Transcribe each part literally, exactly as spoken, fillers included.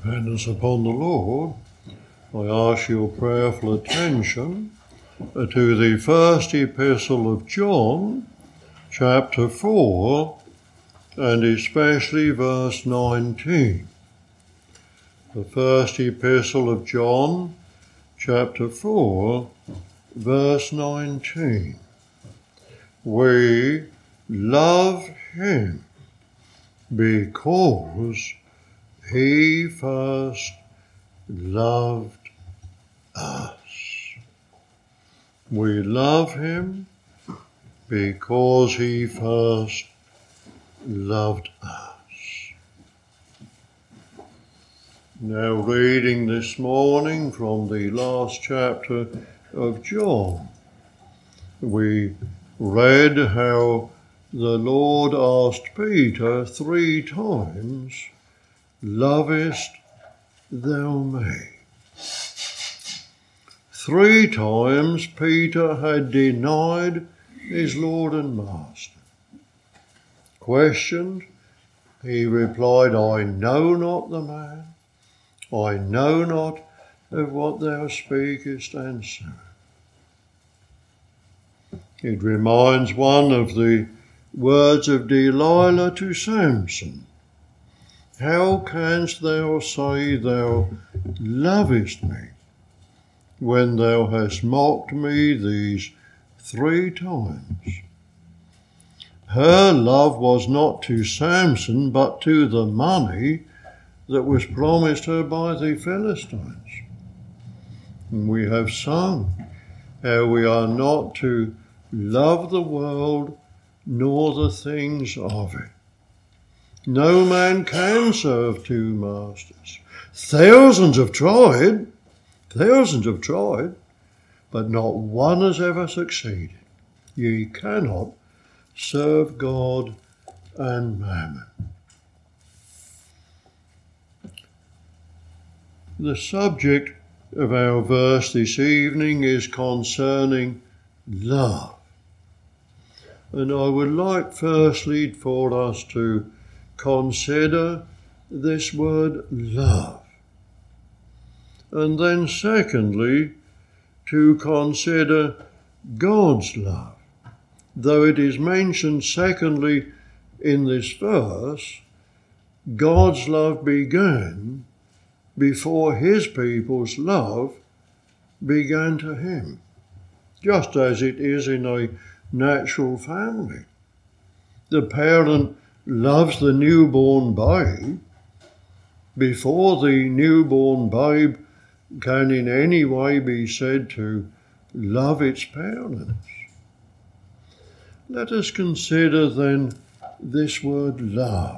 Dependence upon the Lord, I ask your prayerful attention to the first epistle of John, chapter four, and especially verse nineteen. The first epistle of John, chapter four, verse nineteen. We love him because he first loved us. We love him because he first loved us. Now, reading this morning from the last chapter of John, we read how the Lord asked Peter three times, "Lovest thou me?" Three times Peter had denied his Lord and Master. Questioned, he replied, "I know not the man. I know not of what thou speakest," and so. It reminds one of the words of Delilah to Samson. "How canst thou say thou lovest me when thou hast mocked me these three times?" Her love was not to Samson, but to the money that was promised her by the Philistines. And we have sung how we are not to love the world nor the things of it. No man can serve two masters. Thousands have tried, thousands have tried, but not one has ever succeeded. Ye cannot serve God and mammon. The subject of our verse this evening is concerning love. And I would like firstly for us to consider this word love. And then secondly, to consider God's love. Though it is mentioned secondly in this verse, God's love began before his people's love began to him, just as it is in a natural family. The parent loves the newborn babe before the newborn babe can in any way be said to love its parents. Let us consider then this word love.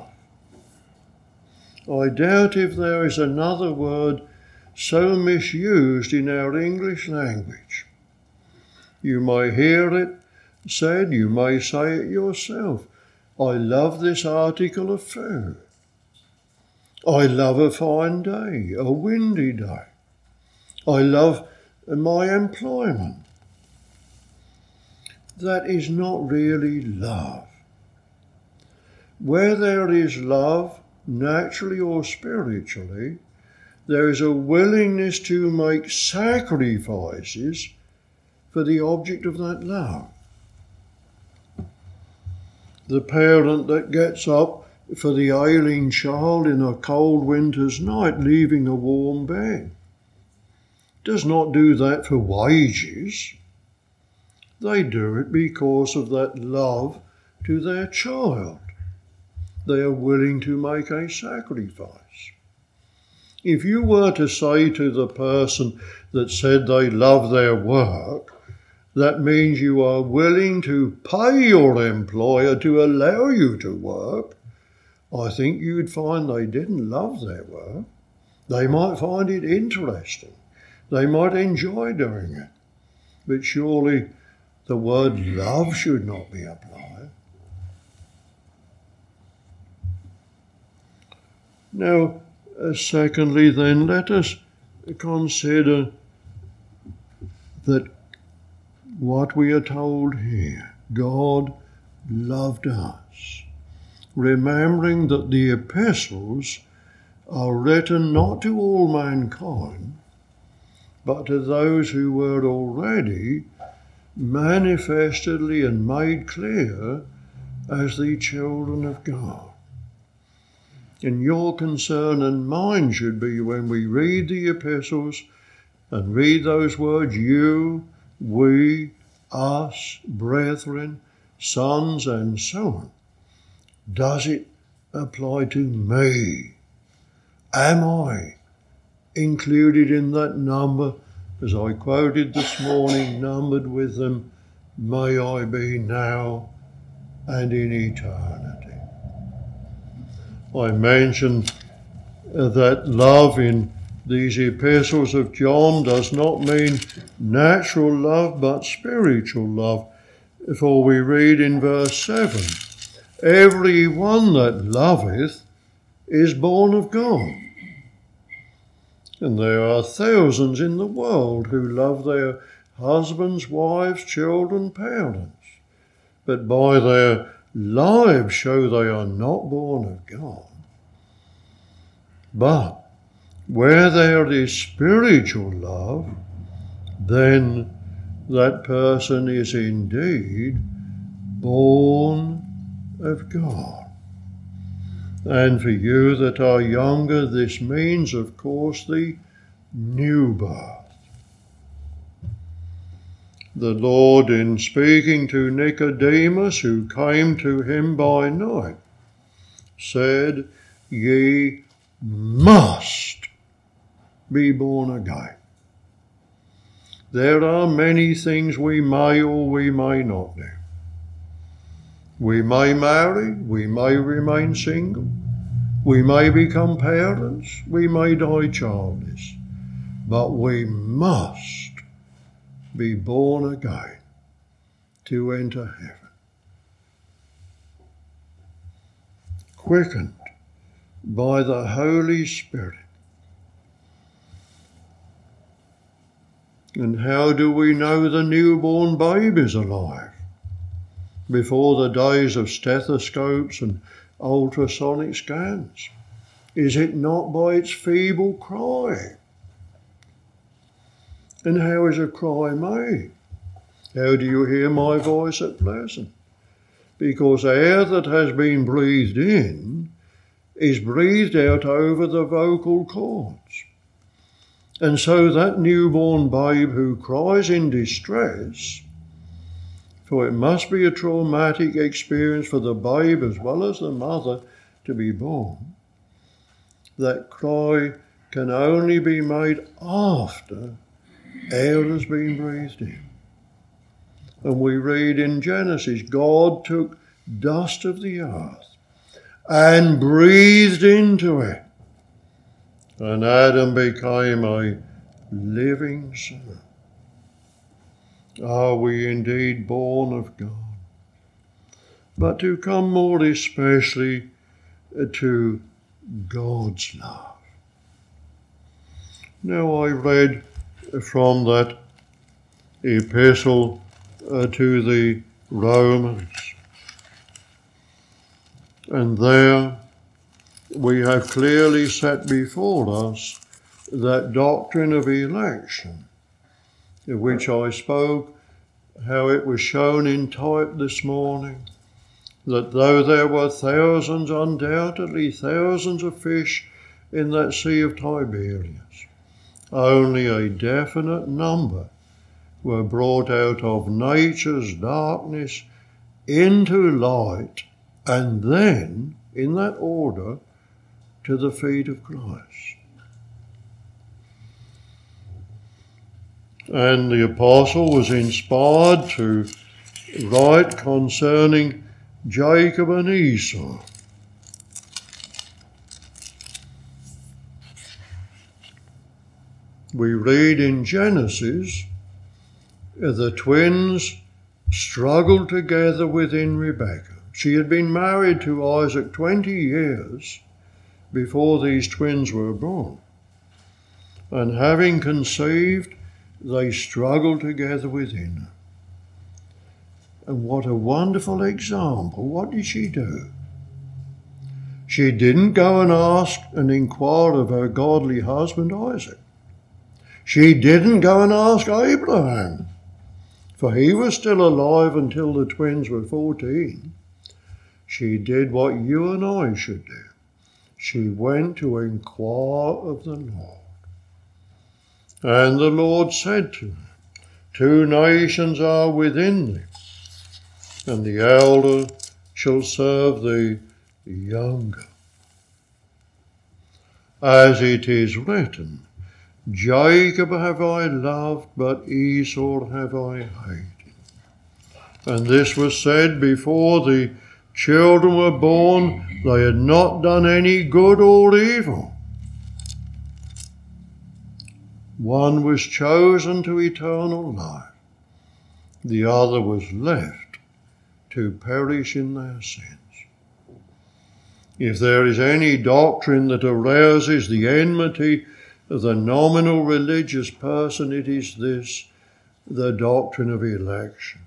I doubt if there is another word so misused in our English language. You may hear it said, you may say it yourself, "I love this article of food. I love a fine day, a windy day. I love my employment." That is not really love. Where there is love, naturally or spiritually, there is a willingness to make sacrifices for the object of that love. The parent that gets up for the ailing child in a cold winter's night, leaving a warm bed, does not do that for wages. They do it because of that love to their child. They are willing to make a sacrifice. If you were to say to the person that said they love their work, that means you are willing to pay your employer to allow you to work, I think you'd find they didn't love their work. They might find it interesting. They might enjoy doing it. But surely the word love should not be applied. Now, uh, secondly then, let us consider that what we are told here, God loved us, remembering that the epistles are written not to all mankind, but to those who were already manifestedly and made clear as the children of God. And your concern and mine should be, when we read the epistles and read those words, you, we, us, brethren, sons, and so on, does it apply to me? Am I included in that number? As I quoted this morning, numbered with them, may I be now and in eternity. I mentioned that love in these epistles of John does not mean natural love, but spiritual love. For we read in verse seven, every one that loveth is born of God. And there are thousands in the world who love their husbands, wives, children, parents, but by their lives show they are not born of God. But where there is spiritual love, then that person is indeed born of God. And for you that are younger, this means, of course, the new birth. The Lord, in speaking to Nicodemus, who came to him by night, said, ye must be born again. There are many things we may or we may not do. We may marry, we may remain single, we may become parents, we may die childless, but we must be born again to enter heaven. Quickened by the Holy Spirit. And how do we know the newborn babe is alive? Before the days of stethoscopes and ultrasonic scans? Is it not by its feeble cry? And how is a cry made? How do you hear my voice at Pleasant? Because air that has been breathed in is breathed out over the vocal cords. And so that newborn babe who cries in distress, for it must be a traumatic experience for the babe as well as the mother to be born, that cry can only be made after air has been breathed in. And we read in Genesis, God took dust of the earth and breathed into it, and Adam became a living soul. Are we indeed born of God? But to come more especially to God's love. Now I read from that epistle uh, to the Romans, and there we have clearly set before us that doctrine of election, of which I spoke, how it was shown in type this morning, that though there were thousands, undoubtedly thousands of fish in that Sea of Tiberias, only a definite number were brought out of nature's darkness into light, and then, in that order, to the feet of Christ. And the apostle was inspired to write concerning Jacob and Esau. We read in Genesis, the twins struggled together within Rebekah. She had been married to Isaac twenty years before these twins were born. And having conceived, they struggled together within her. And what a wonderful example. What did she do? She didn't go and ask and inquire of her godly husband Isaac. She didn't go and ask Abraham, for he was still alive until the twins were fourteen. She did what you and I should do. She went to inquire of the Lord. And the Lord said to her, two nations are within thee, and the elder shall serve the younger. As it is written, Jacob have I loved, but Esau have I hated. And this was said before the children were born. They had not done any good or evil. One was chosen to eternal life. The other was left to perish in their sins. If there is any doctrine that arouses the enmity of the nominal religious person, it is this, the doctrine of election.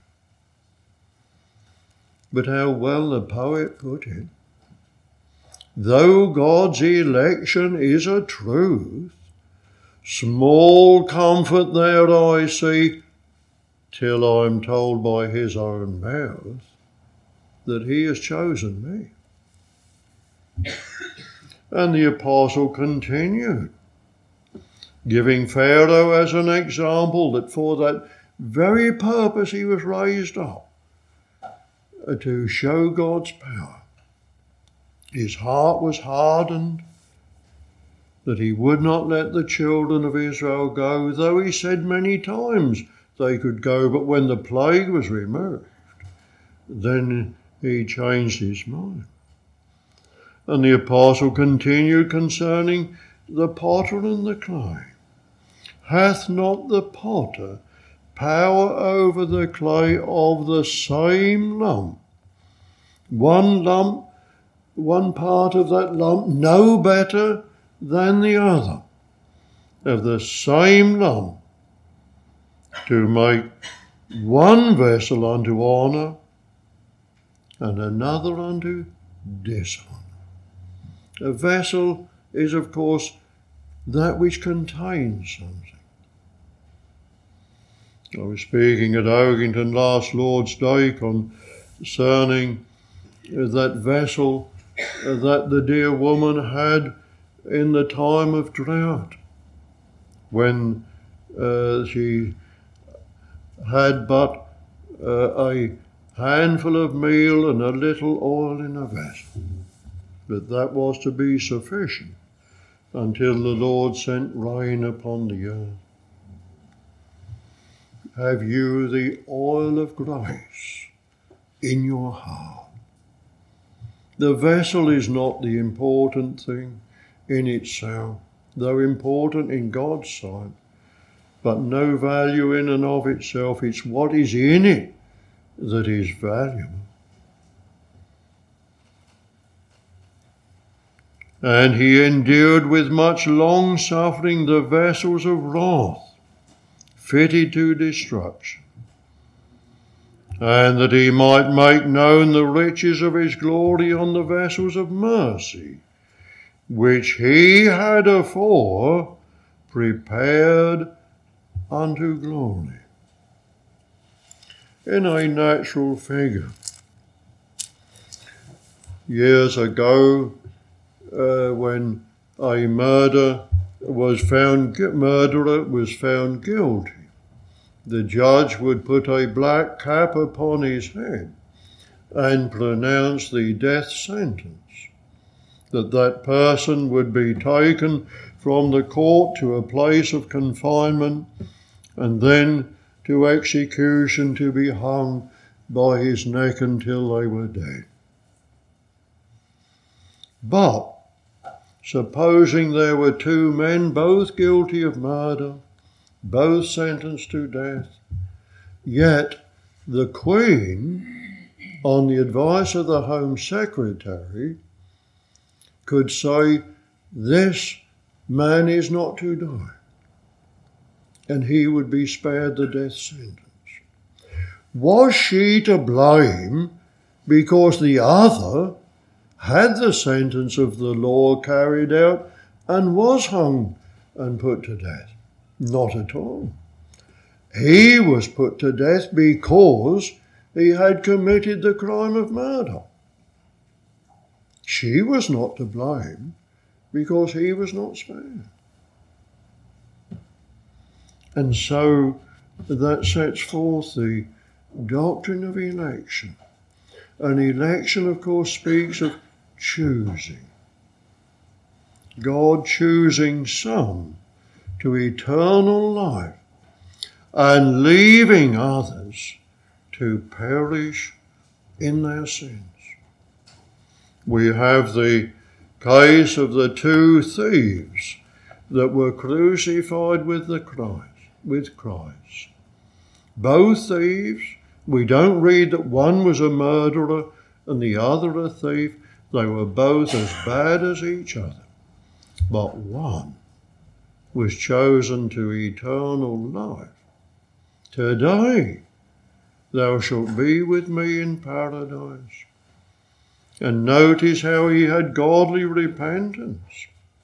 But how well the poet put it. Though God's election is a truth, small comfort there I see, till I'm told by his own mouth that he has chosen me. And the apostle continued, giving Pharaoh as an example that for that very purpose he was raised up, to show God's power. His heart was hardened, that he would not let the children of Israel go, though he said many times they could go, but when the plague was removed, then he changed his mind. And the apostle continued concerning the potter and the clay. Hath not the potter power over the clay of the same lump? One lump, one part of that lump, no better than the other, of the same lump, to make one vessel unto honour and another unto dishonour. A vessel is, of course, that which contains something. I was speaking at Oakington last Lord's Day concerning that vessel that the dear woman had in the time of drought, when uh, she had but uh, a handful of meal and a little oil in a vessel. But that was to be sufficient until the Lord sent rain upon the earth. Have you the oil of grace in your heart? The vessel is not the important thing in itself, though important in God's sight, but no value in and of itself. It's what is in it that is valuable. And he endured with much long suffering the vessels of wrath, fitted to destruction, and that he might make known the riches of his glory on the vessels of mercy, which he had afore prepared unto glory. In a natural figure, years ago, uh, when a murder was found, murderer was found guilty, the judge would put a black cap upon his head and pronounce the death sentence, that that person would be taken from the court to a place of confinement and then to execution, to be hung by his neck until they were dead. But supposing there were two men, both guilty of murder, both sentenced to death, yet the Queen, on the advice of the Home Secretary, could say, this man is not to die, and he would be spared the death sentence. Was she to blame because the other had the sentence of the law carried out and was hung and put to death. Not at all. He was put to death because he had committed the crime of murder. She was not to blame because he was not spared. And so that sets forth the doctrine of election. And election, of course, speaks of choosing. God choosing some to eternal life and leaving others to perish in their sins. We have the case of the two thieves that were crucified with the Christ, with Christ. Both thieves, we don't read that one was a murderer and the other a thief. They were both as bad as each other. But one was chosen to eternal life. Today thou shalt be with me in paradise. And notice how he had godly repentance.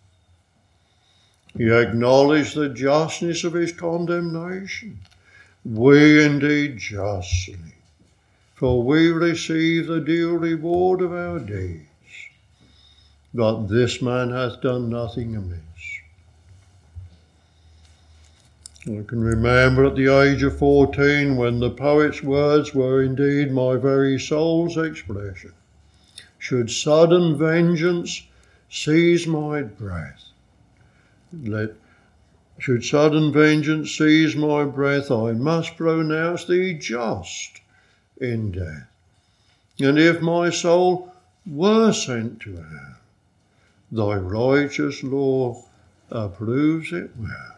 He acknowledged the justness of his condemnation. We indeed justly, for we receive the due reward of our deeds. But this man hath done nothing amiss. I can remember at the age of fourteen when the poet's words were indeed my very soul's expression. Should sudden vengeance seize my breath, let Should sudden vengeance seize my breath, I must pronounce thee just in death. And if my soul were sent to hell, thy righteous law approves it well.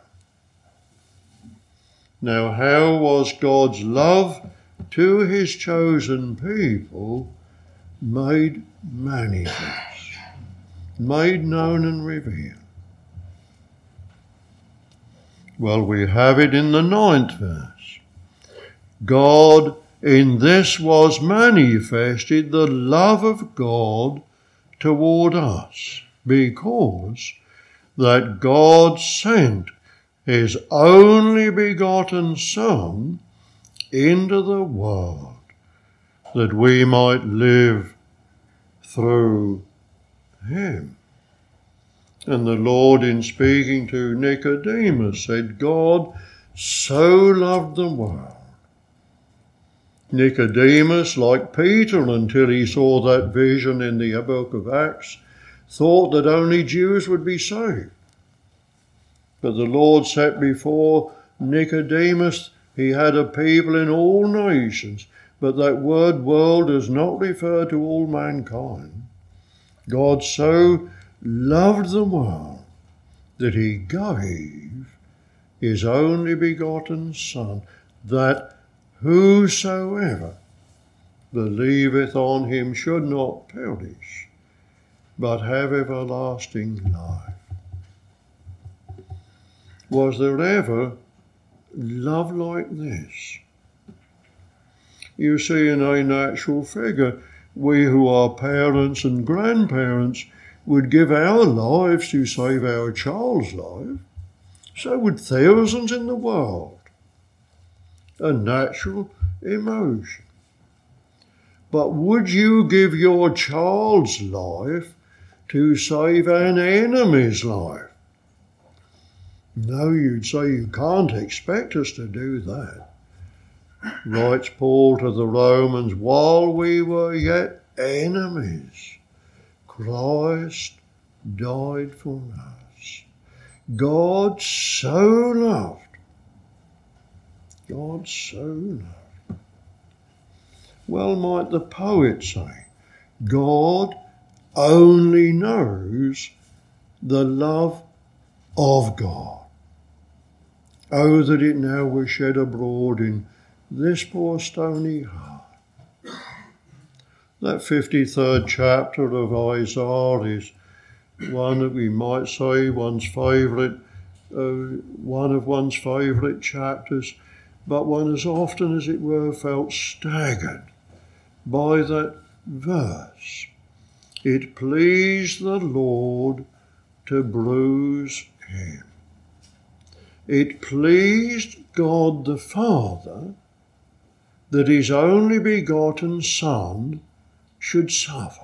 Now how was God's love to his chosen people made manifest, made known and revealed? Well, we have it in the ninth verse. God, in this was manifested the love of God toward us, because that God sent his only begotten Son into the world, that we might live through him. And the Lord, in speaking to Nicodemus, said, God so loved the world. Nicodemus, like Peter, until he saw that vision in the book of Acts, thought that only Jews would be saved. But the Lord set before Nicodemus, he had a people in all nations, but that word world does not refer to all mankind. God so loved the world that he gave his only begotten Son, that whosoever believeth on him should not perish, but have everlasting life. Was there ever love like this? You see, in a natural figure, we who are parents and grandparents would give our lives to save our child's life. So would thousands in the world. A natural emotion. But would you give your child's life to save an enemy's life? No, you'd say you can't expect us to do that. Writes Paul to the Romans, while we were yet enemies, Christ died for us. God so loved. God so loved. Well might the poet say, God only knows the love of God. Oh, that it now were shed abroad in this poor stony heart. That fifty-third chapter of Isaiah is one that we might say one's favourite, uh, one of one's favourite chapters, but one as often as it were felt staggered by that verse. it pleased the Lord to bruise him. It pleased God the Father that his only begotten Son should suffer.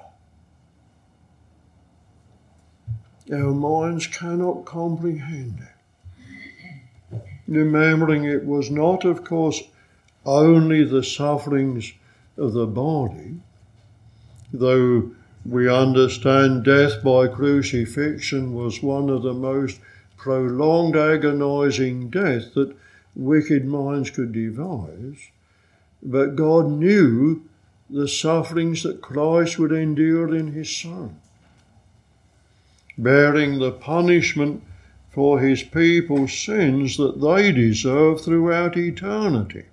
Our minds cannot comprehend it. Remembering it was not, of course, only the sufferings of the body, though we understand death by crucifixion was one of the most prolonged, agonizing death that wicked minds could devise, but God knew the sufferings that Christ would endure in his Son, bearing the punishment for his people's sins that they deserve throughout eternity.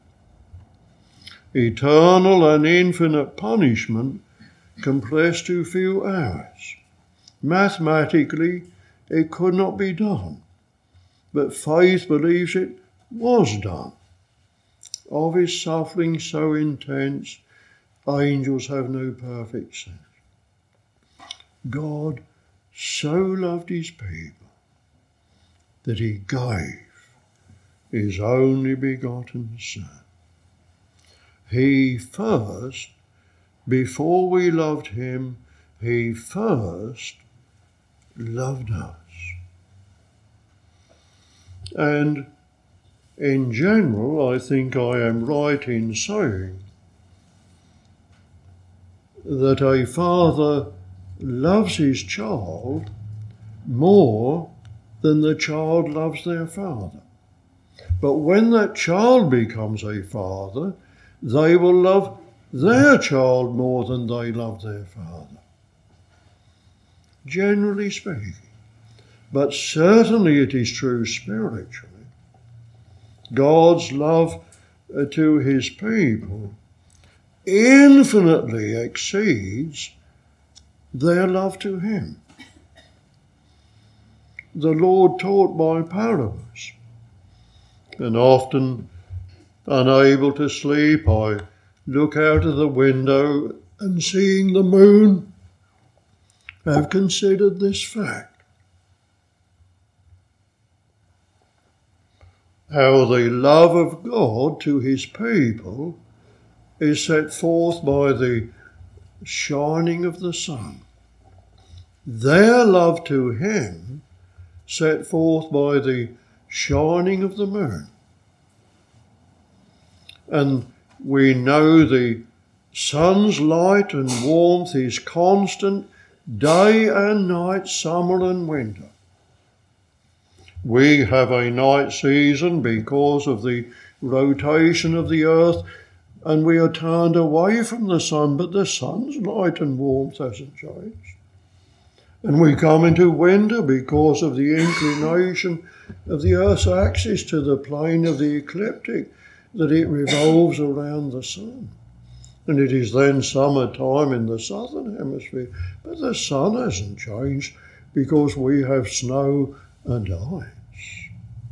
Eternal and infinite punishment compressed to few hours. Mathematically, it could not be done, but faith believes it was done. Of his suffering so intense, angels have no perfect sense. God so loved his people that he gave his only begotten Son. He first, before we loved him, he first loved us. And in general, I think I am right in saying that a father loves his child more than the child loves their father. But when that child becomes a father, they will love their child more than they love their father. Generally speaking. But certainly it is true spiritually. God's love to his people infinitely exceeds their love to him. The Lord taught by parables, and often, unable to sleep, I look out of the window and, seeing the moon, have considered this fact. How the love of God to his people is set forth by the shining of the sun. Their love to him set forth by the shining of the moon. And we know the sun's light and warmth is constant day and night, summer and winter. We have a night season because of the rotation of the earth, and we are turned away from the sun, but the sun's light and warmth hasn't changed. And we come into winter because of the inclination of the earth's axis to the plane of the ecliptic, that it revolves around the sun. And it is then summertime in the southern hemisphere, but the sun hasn't changed because we have snow and ice.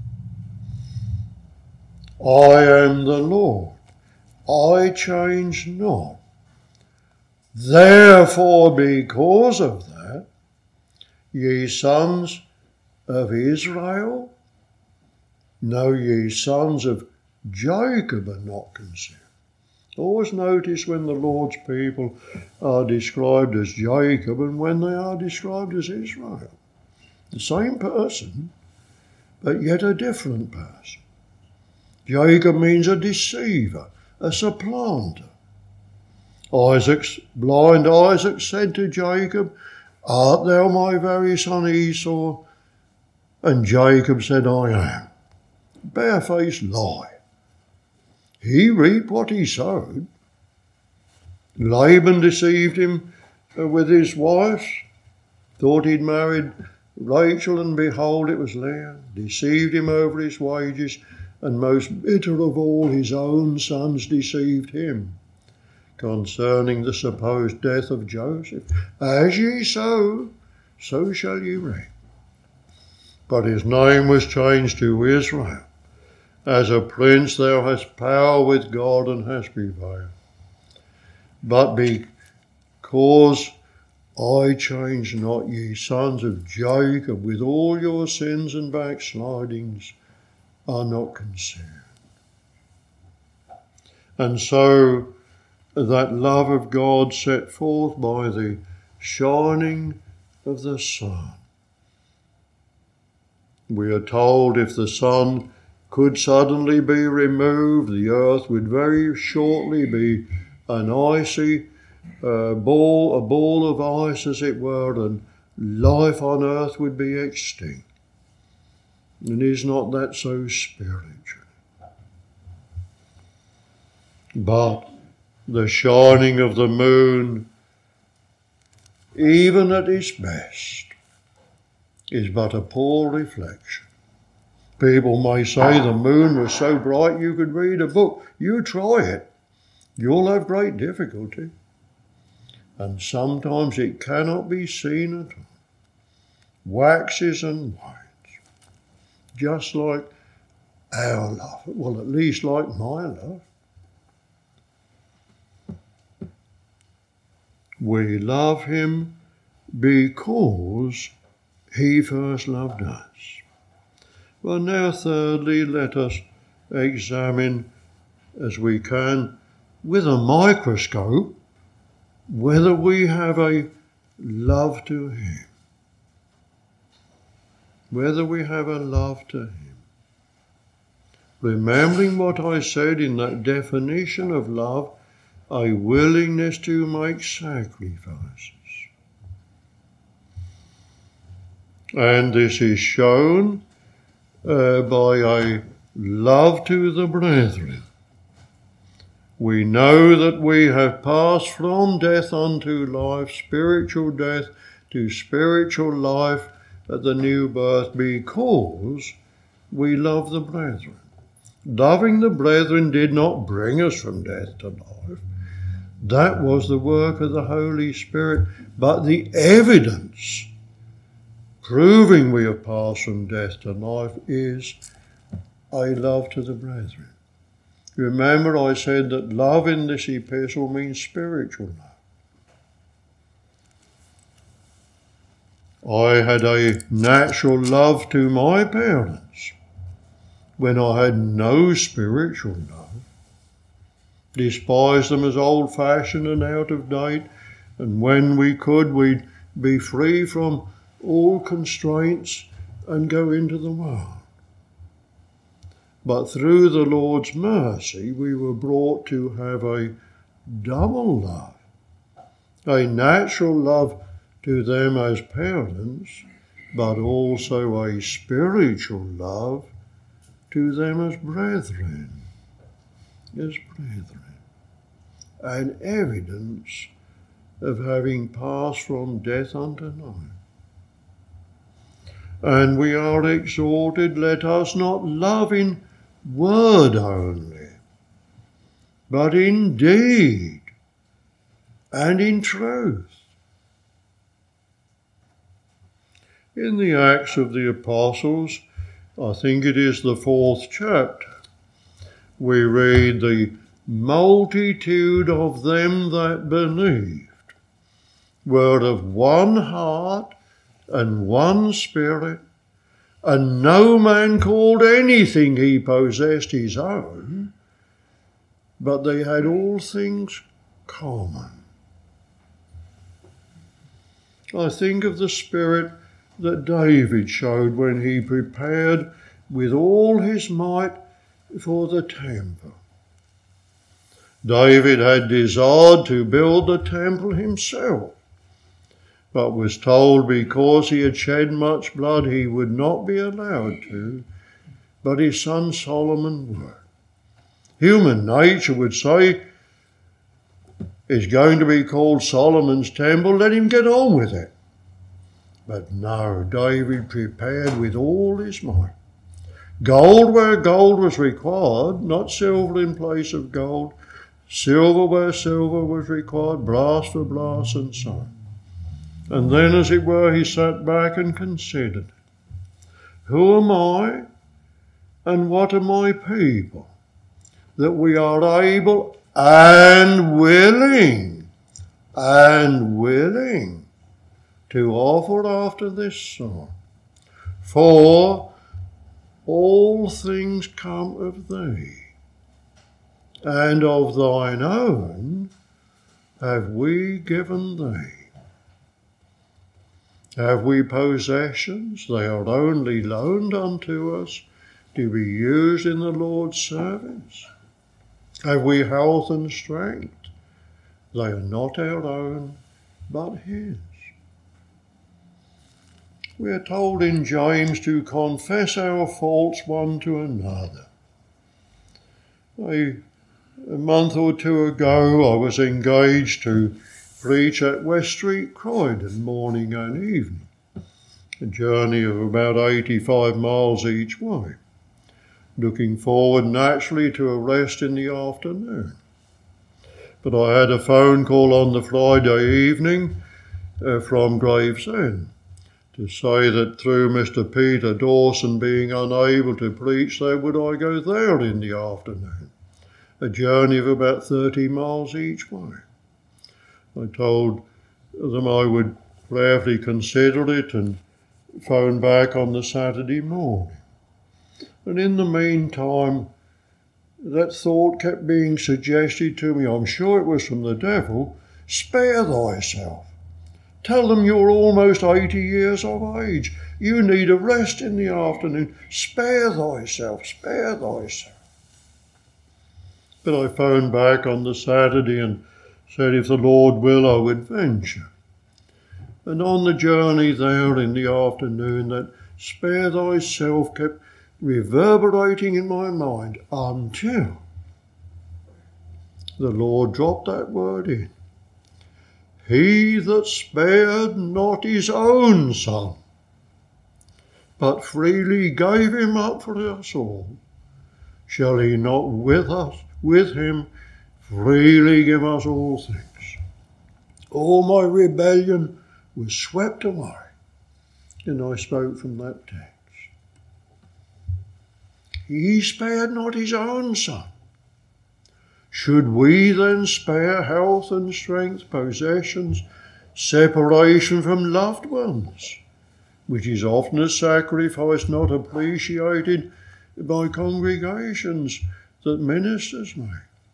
I am the Lord, I change not. Therefore, because of that, ye sons of Israel, know ye sons of Jacob are not concealed. Always notice when the Lord's people are described as Jacob and when they are described as Israel. The same person, but yet a different person. Jacob means a deceiver, a supplanter. Isaac's blind Isaac said to Jacob, "Art thou my very son Esau?" And Jacob said, "I am." Barefaced lie. He reaped what he sowed. Laban deceived him with his wives, thought he'd married Rachel, and behold, it was Leah. Deceived him over his wages, and most bitter of all, his own sons deceived him concerning the supposed death of Joseph. As ye sow, so shall ye reap. But his name was changed to Israel. As a prince thou hast power with God and hast prevailed. But because I change not, ye sons of Jacob, with all your sins and backslidings are not concerned. And so that love of God set forth by the shining of the sun. We are told if the sun could suddenly be removed, the earth would very shortly be an icy uh, ball, a ball of ice as it were, and life on earth would be extinct. And is not that so spiritual? But the shining of the moon, even at its best, is but a poor reflection. People may say the moon was so bright you could read a book. You try it. You'll have great difficulty. And sometimes it cannot be seen at all. Waxes and wanes. Just like our love. Well, at least like my love. We love him because he first loved us. Well, now thirdly, let us examine as we can with a microscope whether we have a love to him. Whether we have a love to him. Remembering what I said in that definition of love, a willingness to make sacrifices. And this is shown uh, by a love to the brethren. We know that we have passed from death unto life, spiritual death to spiritual life at the new birth because we love the brethren. Loving the brethren did not bring us from death to life. That was the work of the Holy Spirit, but the evidence proving we have passed from death to life is a love to the brethren. Remember I said that love in this epistle means spiritual love. I had a natural love to my parents when I had no spiritual love. Despised them as old-fashioned and out of date, and when we could, we'd be free from all constraints and go into the world. But through the Lord's mercy, we were brought to have a double love, a natural love to them as parents, but also a spiritual love to them as brethren, as brethren, an evidence of having passed from death unto life. And we are exhorted, let us not love in word only, but in deed and in truth. In the Acts of the Apostles, I think it is the fourth chapter, we read the multitude of them that believed were of one heart and one spirit, and no man called anything he possessed his own, but they had all things common. I think of the spirit that David showed when he prepared with all his might for the temple. David had desired to build the temple himself, but was told because he had shed much blood he would not be allowed to, but his son Solomon would. Human nature would say, it's going to be called Solomon's temple, let him get on with it. But no, David prepared with all his might. Gold where gold was required, not silver in place of gold, silver where silver was required, brass for brass, and so on. And then, as it were, he sat back and considered, who am I and what are my people, that we are able and willing, and willing to offer after this sort. For all things come of thee, and of thine own have we given thee. Have we possessions? They are only loaned unto us to be used in the Lord's service. Have we health and strength? They are not our own, but his. We are told in James to confess our faults one to another. A, a month or two ago, I was engaged to preach at West Street, Croydon, morning and evening, a journey of about eighty-five miles each way, looking forward naturally to a rest in the afternoon. But I had a phone call on the Friday evening uh, from Gravesend to say that through Mister Peter Dawson being unable to preach there, would I go there in the afternoon, a journey of about thirty miles each way. I told them I would prayerfully consider it and phone back on the Saturday morning. And in the meantime, that thought kept being suggested to me. I'm sure it was from the devil. Spare thyself. Tell them you're almost eighty years of age. You need a rest in the afternoon. Spare thyself, spare thyself. But I phoned back on the Saturday and said if the Lord will, I would venture. And on the journey there in the afternoon, that spare thyself kept reverberating in my mind until the Lord dropped that word in. He that spared not his own son, but freely gave him up for us all, shall he not with us, with him, freely give us all things? All my rebellion was swept away, and I spoke from that text. He spared not his own son. Should we then spare health and strength, possessions, separation from loved ones, which is often a sacrifice not appreciated by congregations that ministers make?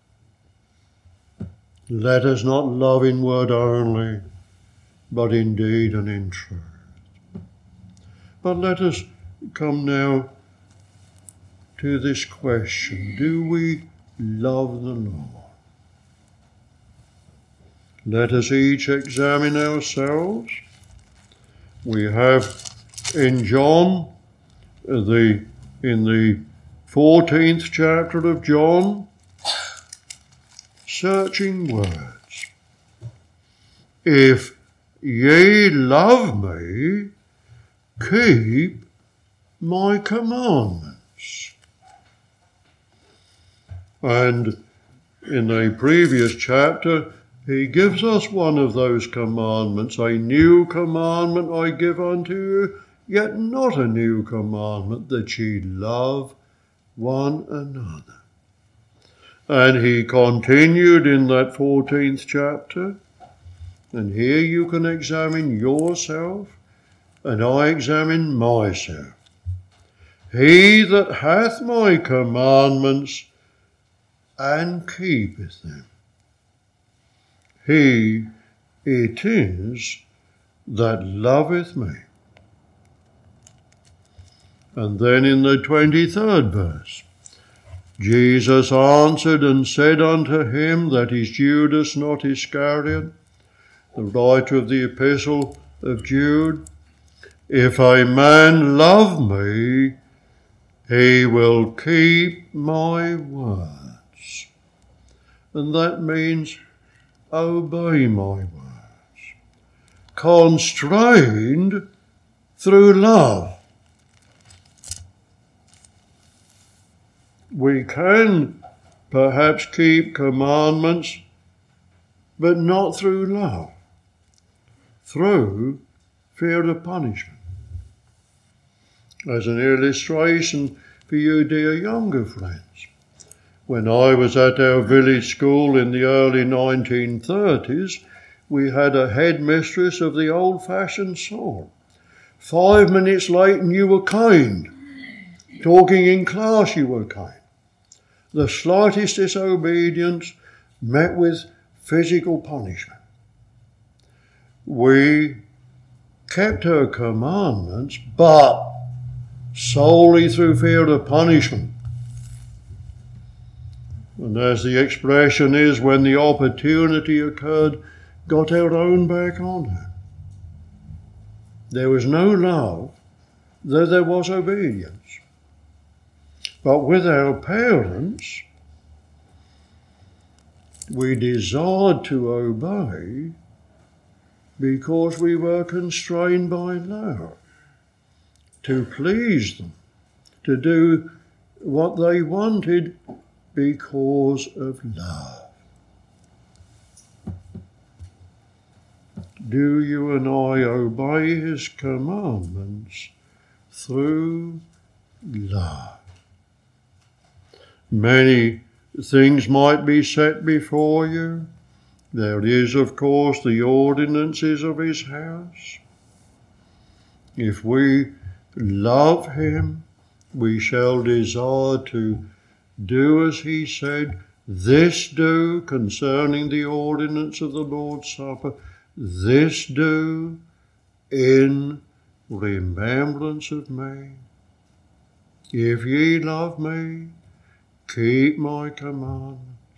Let us not love in word only, but in deed and in truth. But let us come now to this question: do we love the Lord? Let us each examine ourselves. We have in John, the in the fourteenth chapter of John, searching words. If ye love me, keep my commandments. And in a previous chapter, he gives us one of those commandments. A new commandment I give unto you, yet not a new commandment, that ye love one another. And he continued in that fourteenth chapter, and here you can examine yourself, and I examine myself. He that hath my commandments and keepeth them, he it is that loveth me. And then in the twenty-third verse, Jesus answered and said unto him, that is Judas, not Iscariot, the writer of the epistle of Jude, if a man love me, he will keep my words. And that means obey my words, constrained through love. We can perhaps keep commandments, but not through love, through fear of punishment. As an illustration for you, dear younger friends, when I was at our village school in the early nineteen thirties, we had a headmistress of the old-fashioned sort. Five minutes late and you were caned. Talking in class you were caned. The slightest disobedience met with physical punishment. We kept her commandments, but solely through fear of punishment. And as the expression is, when the opportunity occurred, got our own back on her. There was no love, though there was obedience. But with our parents, we desired to obey because we were constrained by love, to please them, to do what they wanted because of love. Do you and I obey his commandments through love? Many things might be set before you. There is, of course, the ordinances of his house. If we love him, we shall desire to do as he said, this do concerning the ordinance of the Lord's Supper, this do in remembrance of me. If ye love me, keep my commandments.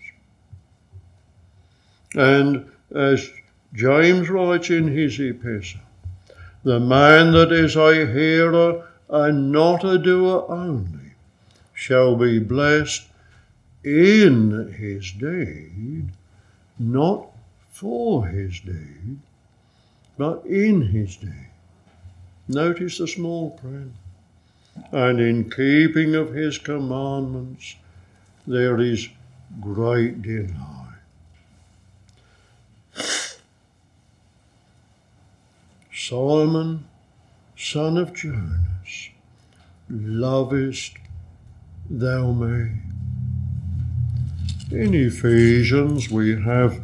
And as James writes in his epistle, the man that is a hearer and not a doer only shall be blessed in his deed, not for his deed, but in his deed. Notice the small print. And in keeping of his commandments, there is great delight. Simon, son of Jonas, lovest thou me? In Ephesians we have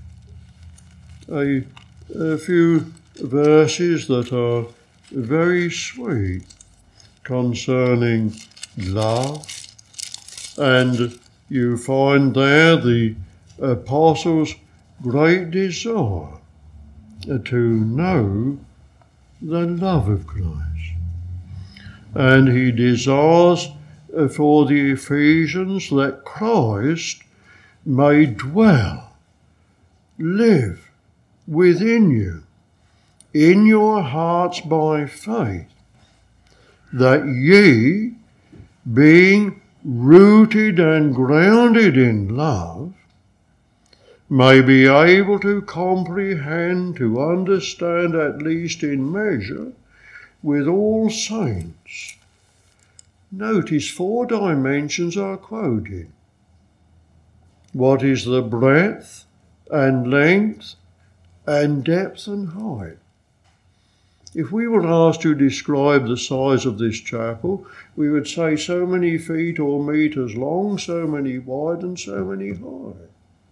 a, a few verses that are very sweet concerning love, and you find there the apostles' great desire to know the love of Christ. And he desires for the Ephesians that Christ may dwell, live within you, in your hearts by faith, that ye, being rooted and grounded in love, may be able to comprehend, to understand, at least in measure, with all saints. Notice four dimensions are quoted. What is the breadth and length and depth and height? If we were asked to describe the size of this chapel, we would say so many feet or meters long, so many wide, and so many high.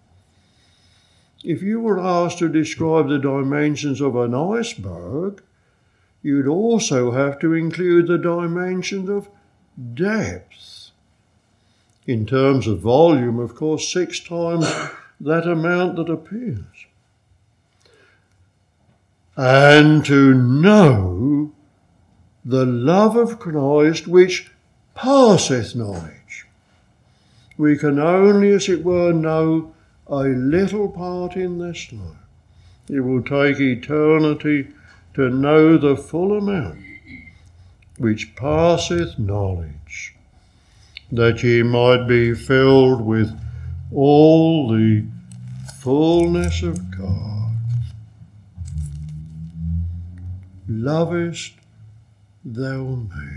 If you were asked to describe the dimensions of an iceberg, you'd also have to include the dimensions of depth. In terms of volume, of course, six times that amount that appears. And to know the love of Christ which passeth knowledge. We can only, as it were, know a little part in this life. It will take eternity to know the full amount which passeth knowledge, that ye might be filled with all the fullness of God. Lovest thou me?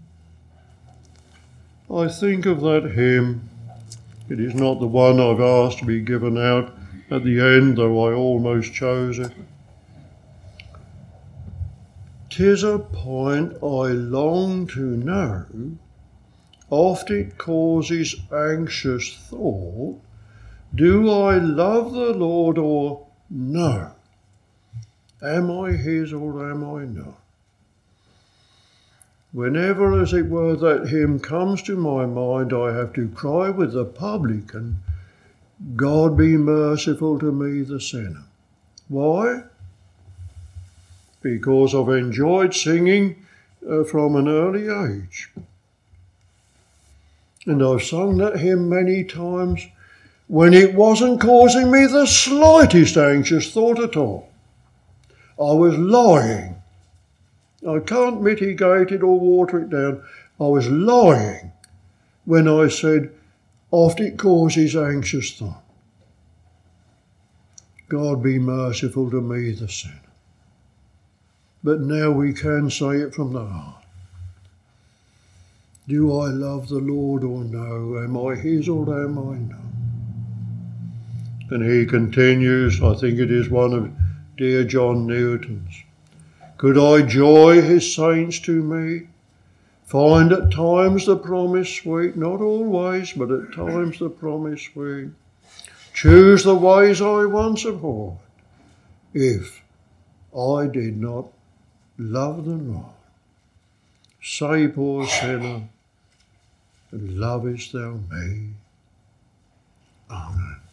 I think of that hymn. It is not the one I've asked to be given out at the end, though I almost chose it. 'Tis a point I long to know, oft it causes anxious thought, do I love the Lord or no? Am I his or am I not? Whenever, as it were, that hymn comes to my mind, I have to cry with the publican, God be merciful to me the sinner. Why? Because I've enjoyed singing uh, from an early age. And I've sung that hymn many times when it wasn't causing me the slightest anxious thought at all. I was lying. I can't mitigate it or water it down. I was lying when I said, oft it causes anxious thought. God be merciful to me the sinner. But now we can say it from the heart. Do I love the Lord or no? Am I his or am I not? And he continues, I think it is one of dear John Newton's. Could I joy his saints to me? Find at times the promise sweet, not always, but at times the promise sweet. Choose the ways I once abhorred, if I did not love the Lord. Say, poor sinner, lovest thou me? Amen.